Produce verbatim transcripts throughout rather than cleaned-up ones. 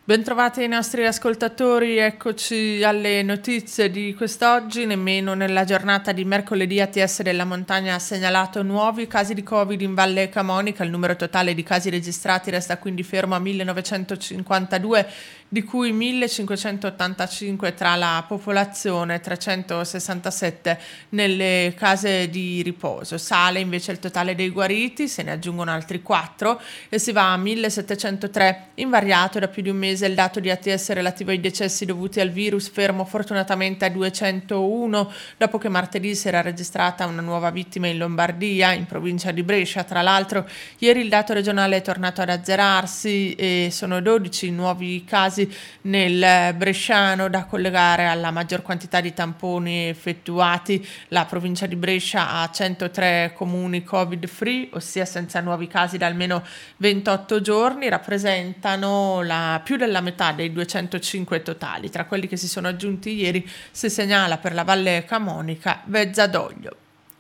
Bentrovati ai nostri ascoltatori, eccoci alle notizie di quest'oggi. Nemmeno nella giornata di mercoledì A T S della Montagna ha segnalato nuovi casi di Covid in Valle Camonica. Il numero totale di casi registrati resta quindi fermo a millenovecentocinquantadue, di cui millecinquecentottantacinque tra la popolazione, trecentosessantasette nelle case di riposo. Sale invece il totale dei guariti, se ne aggiungono altri quattro e si va a millesettecentotre, invariato da più di un mese il dato di A T S relativo ai decessi dovuti al virus, fermo fortunatamente a duecentouno, dopo che martedì si era registrata una nuova vittima in Lombardia, in provincia di Brescia. Tra l'altro ieri il dato regionale è tornato ad azzerarsi e sono dodici nuovi casi nel bresciano, da collegare alla maggior quantità di tamponi effettuati. La provincia di Brescia ha centotre comuni covid free, ossia senza nuovi casi da almeno ventotto giorni, rappresentano la più della metà dei duecentocinque totali. Tra quelli che si sono aggiunti ieri si segnala per la Valle Camonica Vezzadoglio.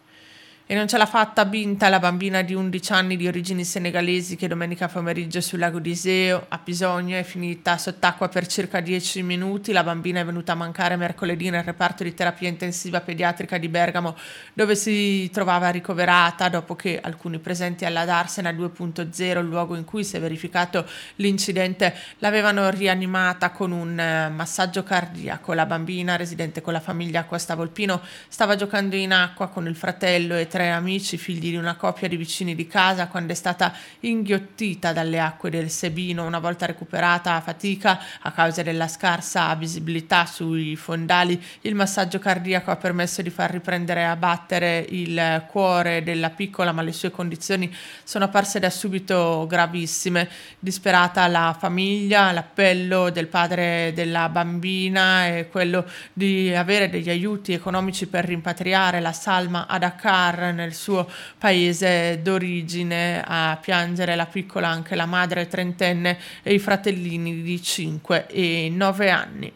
E non ce l'ha fatta Binta, la bambina di undici anni di origini senegalesi che domenica pomeriggio sul lago di Iseo a Pisogno è finita sott'acqua per circa dieci minuti. La bambina è venuta a mancare mercoledì nel reparto di terapia intensiva pediatrica di Bergamo, dove si trovava ricoverata dopo che alcuni presenti alla Darsena due punto zero, il luogo in cui si è verificato l'incidente, l'avevano rianimata con un massaggio cardiaco. La bambina, residente con la famiglia a Costa Volpino, stava giocando in acqua con il fratello e tre amici, figli di una coppia di vicini di casa, quando è stata inghiottita dalle acque del Sebino. Una volta recuperata a fatica a causa della scarsa visibilità sui fondali, il massaggio cardiaco ha permesso di far riprendere a battere il cuore della piccola, ma le sue condizioni sono apparse da subito gravissime. Disperata la famiglia, l'appello del padre della bambina è quello di avere degli aiuti economici per rimpatriare la salma a Dakar, nel suo paese d'origine. A piangere la piccola anche la madre trentenne e i fratellini di cinque e nove anni.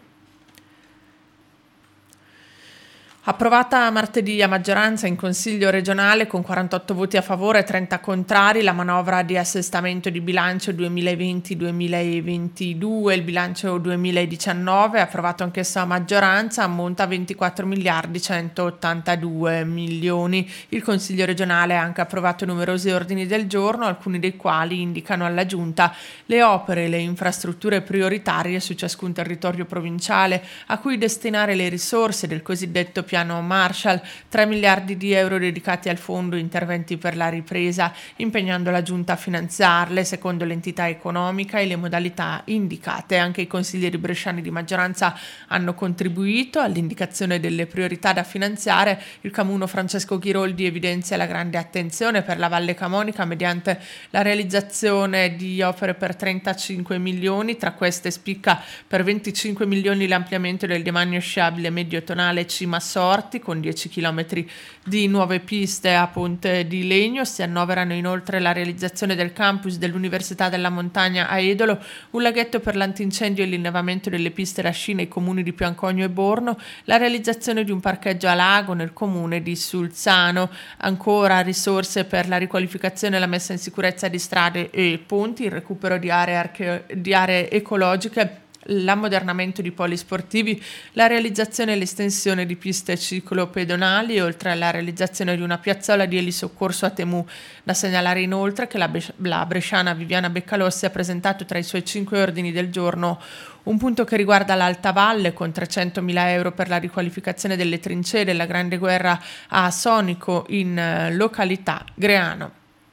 Approvata martedì a maggioranza in Consiglio regionale con quarantotto voti a favore e trenta contrari la manovra di assestamento di bilancio duemilaventi duemilaventidue. Il bilancio duemiladiciannove, approvato anch'esso a maggioranza, ammonta a ventiquattro miliardi centottantadue milioni. Il Consiglio regionale ha anche approvato numerosi ordini del giorno, alcuni dei quali indicano alla Giunta le opere e le infrastrutture prioritarie su ciascun territorio provinciale a cui destinare le risorse del cosiddetto piano Piano Marshall, tre miliardi di euro dedicati al fondo interventi per la ripresa, impegnando la Giunta a finanziarle secondo l'entità economica e le modalità indicate. Anche i consiglieri bresciani di maggioranza hanno contribuito all'indicazione delle priorità da finanziare. Il camuno Francesco Ghiroldi evidenzia la grande attenzione per la Valle Camonica mediante la realizzazione di opere per trentacinque milioni. Tra queste spicca per venticinque milioni l'ampliamento del demanio sciabile medio tonale Cima Sorti con dieci chilometri di nuove piste a Ponte di Legno. Si annoverano inoltre la realizzazione del campus dell'Università della Montagna a Edolo, un laghetto per l'antincendio e l'innevamento delle piste da sci nei comuni di Piancogno e Borno, la realizzazione di un parcheggio a lago nel comune di Sulzano. Ancora risorse per la riqualificazione e la messa in sicurezza di strade e ponti, il recupero di aree, arche- di aree ecologiche, l'ammodernamento di poli sportivi, la realizzazione e l'estensione di piste ciclopedonali, oltre alla realizzazione di una piazzola di elisoccorso a Temù. Da segnalare inoltre che la, Be- la bresciana Viviana Beccalossi ha presentato tra i suoi cinque ordini del giorno un punto che riguarda l'Alta Valle, con trecentomila euro per la riqualificazione delle trincee della Grande Guerra a Sonico in località Greano.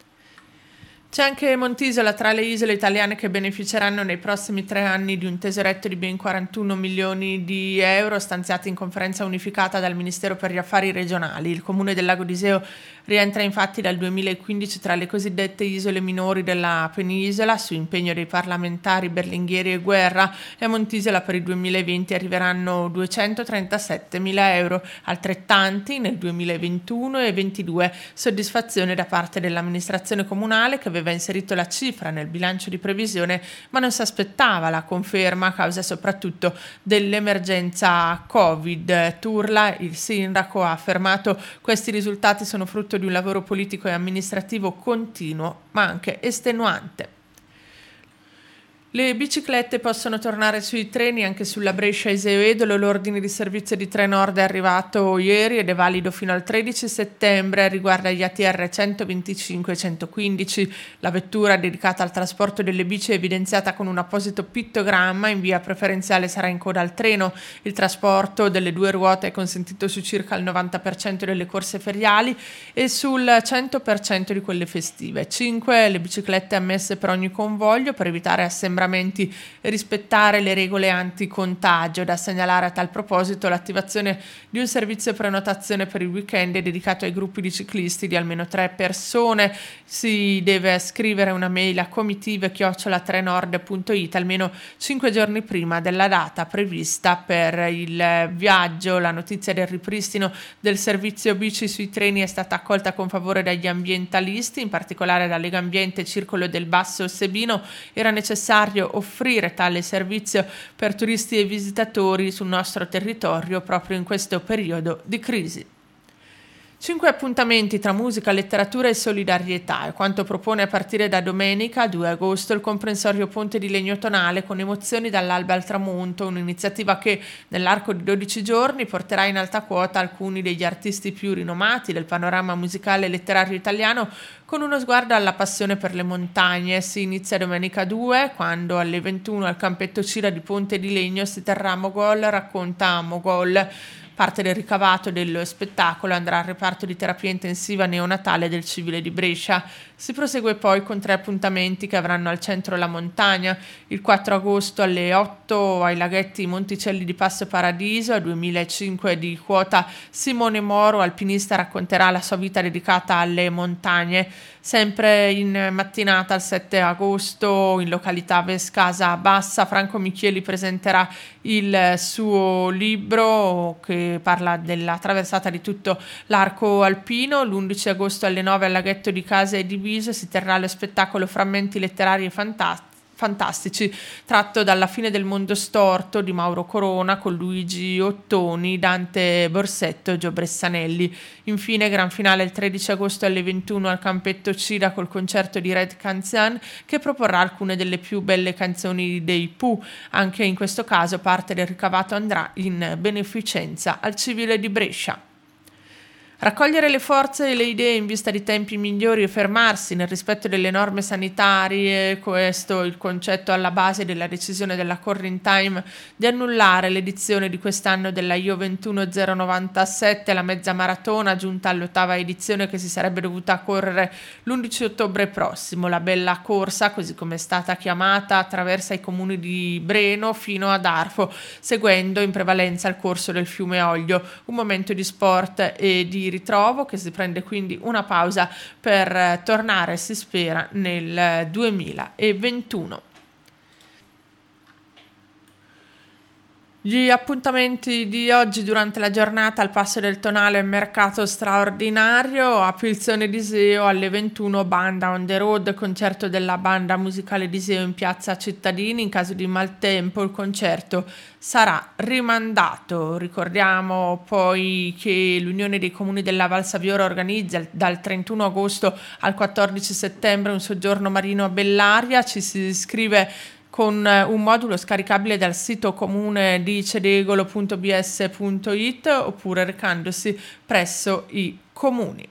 C'è anche Montisola tra le isole italiane che beneficeranno nei prossimi tre anni di un tesoretto di ben quarantuno milioni di euro stanziati in conferenza unificata dal Ministero per gli Affari Regionali. Il comune del Lago d'Iseo rientra infatti dal duemilaquindici tra le cosiddette isole minori della penisola, su impegno dei parlamentari Berlinghieri e Guerra, e a Montisola per il duemilaventi arriveranno duecentotrentassettemila euro, altrettanti nel duemilaventuno e ventidue. Soddisfazione da parte dell'amministrazione comunale, che aveva inserito la cifra nel bilancio di previsione ma non si aspettava la conferma a causa soprattutto dell'emergenza Covid. Turla, il sindaco, ha affermato: questi risultati sono frutto di un lavoro politico e amministrativo continuo ma anche estenuante. Le biciclette possono tornare sui treni anche sulla Brescia-Iseo-Edolo. L'ordine di servizio di Trenord è arrivato ieri ed è valido fino al tredici settembre. Riguarda gli A T R centoventicinque e centoquindici. La vettura dedicata al trasporto delle bici è evidenziata con un apposito pittogramma. In via preferenziale sarà in coda al treno. Il trasporto delle due ruote è consentito su circa il novanta per cento delle corse feriali e sul cento per cento di quelle festive. cinque Le biciclette ammesse per ogni convoglio per evitare assembramenti e rispettare le regole anticontagio. Da segnalare a tal proposito l'attivazione di un servizio prenotazione per il weekend dedicato ai gruppi di ciclisti di almeno tre persone. Si deve scrivere una mail a comitive chiocciola trenord punto it almeno cinque giorni prima della data prevista per il viaggio. La notizia del ripristino del servizio bici sui treni è stata accolta con favore dagli ambientalisti, in particolare da Legambiente e Circolo del Basso Sebino. Era necessario offrire tale servizio per turisti e visitatori sul nostro territorio proprio in questo periodo di crisi. Cinque appuntamenti tra musica, letteratura e solidarietà è quanto propone a partire da domenica due agosto il comprensorio Ponte di Legno Tonale con emozioni dall'alba al tramonto, un'iniziativa che nell'arco di dodici giorni porterà in alta quota alcuni degli artisti più rinomati del panorama musicale e letterario italiano con uno sguardo alla passione per le montagne. Si inizia domenica due quando alle ventuno al campetto Cira di Ponte di Legno si terrà Mogol racconta Mogol. Parte del ricavato dello spettacolo andrà al reparto di terapia intensiva neonatale del Civile di Brescia. Si prosegue poi con tre appuntamenti che avranno al centro la montagna. Il quattro agosto alle otto ai laghetti Monticelli di Passo Paradiso, a duemilacinque di quota Simone Moro, alpinista, racconterà la sua vita dedicata alle montagne. Sempre in mattinata, il sette agosto, in località Vescasa Bassa, Franco Michieli presenterà il suo libro che parla della traversata di tutto l'arco alpino. L'undici agosto alle nove al laghetto di Casa e Diviso si terrà lo spettacolo Frammenti letterari e fantastici. fantastici, tratto dalla Fine del mondo storto di Mauro Corona con Luigi Ottoni, Dante Borsetto e Gio Bressanelli. Infine, gran finale il tredici agosto alle ventuno al campetto Cira col concerto di Red Canzian che proporrà alcune delle più belle canzoni dei Pooh. Anche in questo caso parte del ricavato andrà in beneficenza al Civile di Brescia. Raccogliere le forze e le idee in vista di tempi migliori e fermarsi nel rispetto delle norme sanitarie, questo è il concetto alla base della decisione della Corrine Time di annullare l'edizione di quest'anno della I O ventuno zero novantasette, la mezza maratona giunta all'ottava edizione che si sarebbe dovuta correre l'undici ottobre prossimo. La bella corsa, così come è stata chiamata, attraversa i comuni di Breno fino ad Arfo, seguendo in prevalenza il corso del fiume Oglio, un momento di sport e di ritrovo che si prende quindi una pausa per tornare, si spera, nel duemilaventuno. Gli appuntamenti di oggi durante la giornata al Passo del Tonale mercato straordinario, a Pilzone d'Iseo alle ventuno banda on the road, concerto della banda musicale d'Iseo in piazza Cittadini. In caso di maltempo il concerto sarà rimandato. Ricordiamo poi che l'Unione dei Comuni della Val Saviora organizza dal trentuno agosto al quattordici settembre un soggiorno marino a Bellaria. Ci si iscrive con un modulo scaricabile dal sito comune di cedegolo punto b s punto i t oppure recandosi presso i comuni.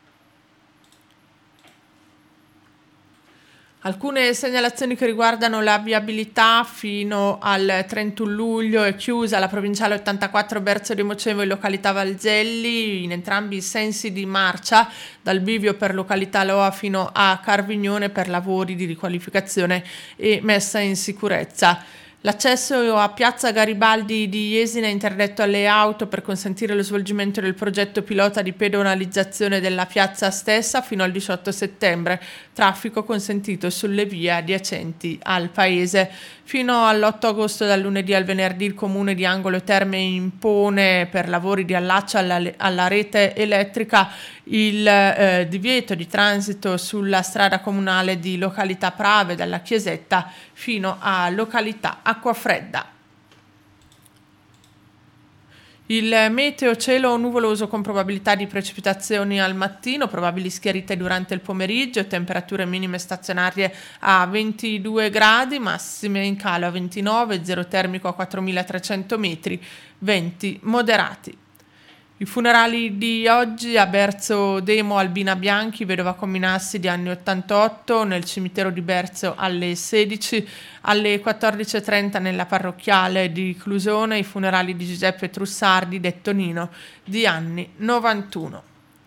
Alcune segnalazioni che riguardano la viabilità: fino al trentuno luglio è chiusa la provinciale ottantaquattro Berzo di Mocevo in località Valgelli in entrambi i sensi di marcia, dal bivio per località Loa fino a Carvignone per lavori di riqualificazione e messa in sicurezza. L'accesso a piazza Garibaldi di Jesina è interdetto alle auto per consentire lo svolgimento del progetto pilota di pedonalizzazione della piazza stessa fino al diciotto settembre. Traffico consentito sulle vie adiacenti al paese. Fino all'otto agosto, dal lunedì al venerdì, il comune di Angolo Terme impone per lavori di allaccio alla, alla rete elettrica il eh, divieto di transito sulla strada comunale di località Prave dalla Chiesetta fino a località Acquafredda. Il meteo: cielo nuvoloso con probabilità di precipitazioni al mattino, probabili schiarite durante il pomeriggio, temperature minime stazionarie a ventidue gradi, massime in calo a ventinove, zero termico a quattromilatrecento metri, venti moderati. I funerali di oggi: a Berzo Demo Albina Bianchi, vedova Cominassi di anni ottantotto, nel cimitero di Berzo alle sedici, alle quattordici e trenta nella parrocchiale di Clusone i funerali di Giuseppe Trussardi detto Nino di anni novantuno.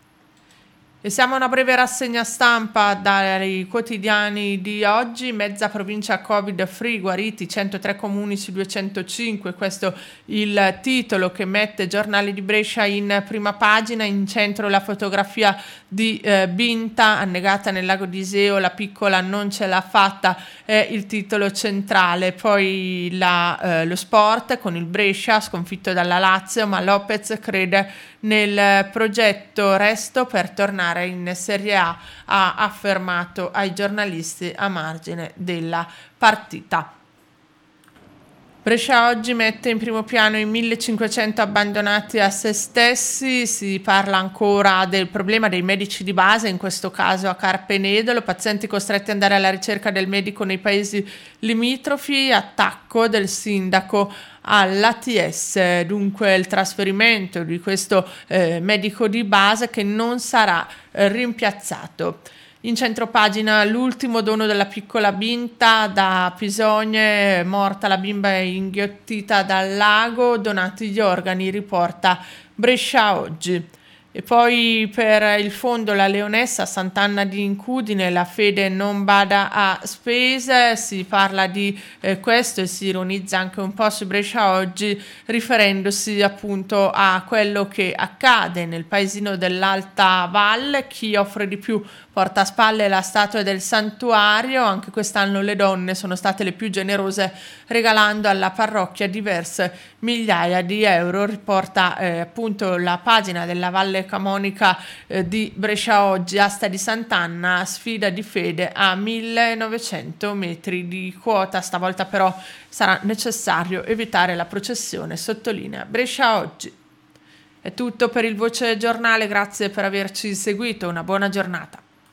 E siamo a una breve rassegna stampa dai quotidiani di oggi. Mezza provincia Covid free, guariti centotré comuni su duecentocinque, questo il titolo che mette Giornale di Brescia in prima pagina. In centro la fotografia di eh, Binta annegata nel lago di Iseo, la piccola non ce l'ha fatta, è il titolo centrale. Poi la, eh, lo sport con il Brescia sconfitto dalla Lazio, ma Lopez crede nel progetto Resto per tornare in Serie A, ha affermato ai giornalisti a margine della partita. Brescia oggi mette in primo piano i millecinquecento abbandonati a se stessi. Si parla ancora del problema dei medici di base, in questo caso a Carpenedolo, pazienti costretti ad andare alla ricerca del medico nei paesi limitrofi, attacco del sindaco all'A T S, dunque il trasferimento di questo eh, medico di base che non sarà eh, rimpiazzato. In centropagina l'ultimo dono della piccola Binta da Pisogne, morta la bimba inghiottita dal lago, donati gli organi, riporta Brescia oggi. E poi per il fondo La Leonessa, Sant'Anna di Incudine, la fede non bada a spese, si parla di eh, questo e si ironizza anche un po' su Brescia oggi, riferendosi appunto a quello che accade nel paesino dell'Alta Valle. Chi offre di più porta a spalle la statua del santuario. Anche quest'anno le donne sono state le più generose, regalando alla parrocchia diverse migliaia di euro, riporta eh, appunto la pagina della Valle Camonica eh, di Brescia oggi. Asta di Sant'Anna, sfida di fede a millenovecento metri di quota, stavolta però sarà necessario evitare la processione, sottolinea Brescia oggi. È tutto per il Voce Giornale, grazie per averci seguito, una buona giornata.